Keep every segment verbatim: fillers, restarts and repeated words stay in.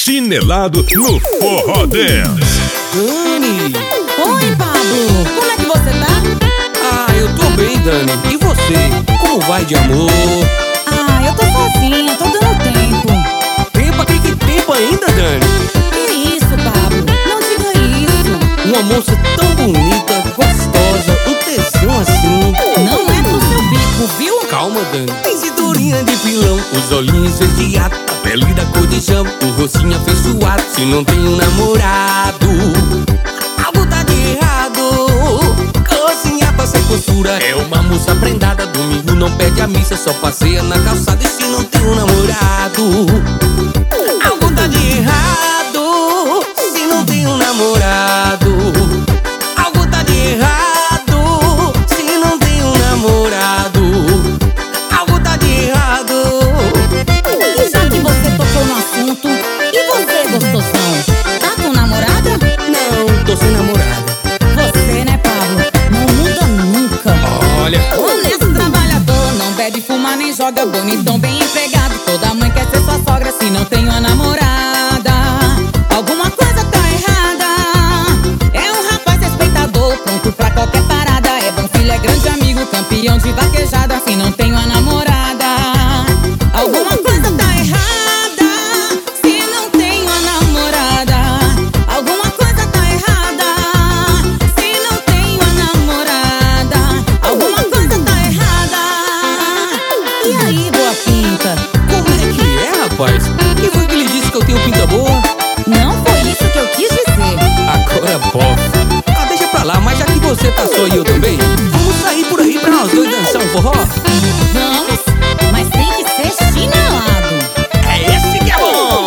Chinelado no Forró Dance. Dani! Oi, Pablo! Como é que você tá? Ah, eu tô bem, Dani. E você? Como vai de amor? Ah, eu tô sozinha, tô dando tempo. Tempo? Aqui que tempo ainda, Dani? Que isso, Pablo? Não diga isso. Uma moça tão bonita, gostosa, um tesão assim. Não é pro seu bico, viu? Calma, Dani. Tem cinturinha de pilão, os olhinhos esverdeados, a pele da cor de chão, o rostinho afeiçoado. Se não tem um namorado, algo tá de errado. Cozinha pra sem costura, é uma moça prendada. Domingo não perde a missa, só passeia na calçada. E se não tem um namorado, algo tá de errado. Se não tem um namorado, algo tá de errado. Se não tem um namorado, algo tá de errado. E já que você tocou no assunto, e você, gostosão? Tá com namorada? Não, tô sem namorada. Você, né, Pablo? Não muda nunca. Olha, Honesto, trabalhador, não bebe, fuma, nem joga, bonitão, bem empregado. Toda mãe quer ser sua sogra se não tem uma namorada. Alguma coisa tá errada. É um rapaz respeitador, pronto pra qualquer parada. É bom filho, é grande amigo, campeão de vaquejada. Se não tem uma namorada, alguma coisa tá errada. Se não tem uma namorada, alguma coisa tá errada. Se não tem uma namorada, alguma coisa tá errada. E aí, boa pinta? como é que é, rapaz? Quem foi que lhe disse que eu tenho pinta boa? Não foi isso que eu quis dizer. Agora, bof. Ah, deixa pra lá, mas já que você tá só e eu também, vamos sair por aí pra nós dois dançar um forró? Vamos, mas tem que ser chinelado. É esse que é bom!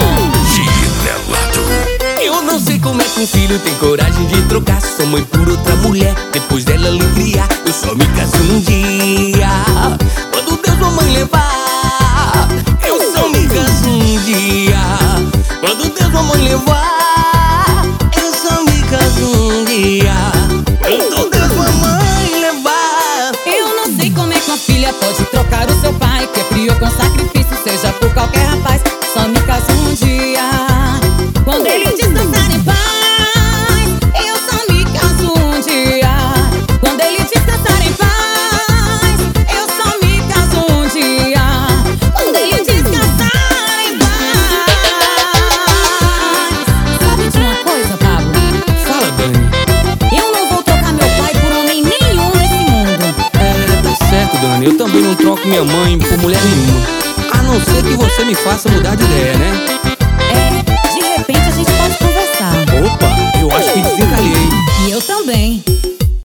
Chinelado. Eu não sei como é que um filho tem coragem de trocar sua mãe por outra mulher, depois dela lhe criar. Eu só me caso um dia, quando Deus mamãe levar. Eu só me caso um dia, quando Deus mamãe levar. Eu só me caso um dia, quando Deus mamãe levar. Eu não sei como é que uma filha pode trocar o seu pai, que a criou com sacrifício, seja por qualquer rapaz. Só me caso um dia, quando ele descansar em paz. Eu só me caso um dia, quando ele descansar em paz. Eu só me caso um dia, quando ele descansar em paz. Sabe de uma coisa, Pablo? Fala, Dani. Eu não vou trocar meu pai por homem nenhum nesse mundo. É, tá certo, Dani. Eu também não troco minha mãe por mulher nenhuma. A não ser que você me faça mudar de ideia, né? É, de repente a gente pode conversar. Opa, eu acho que desencalhei. E eu também.